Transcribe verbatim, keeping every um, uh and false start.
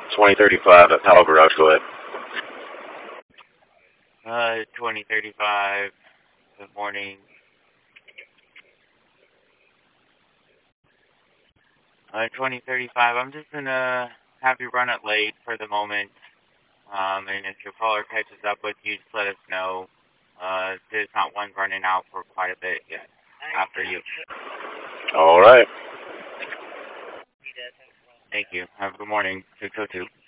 twenty thirty-five at Powell Garage, go ahead. Uh, twenty thirty-five, good morning. Uh, twenty thirty-five, I'm just gonna have you run it late for the moment. Um, and if your caller catches up with you, just let us know. Uh, there's not one running out for quite a bit yet after you. All right. Thank you. Have a good morning. six oh two.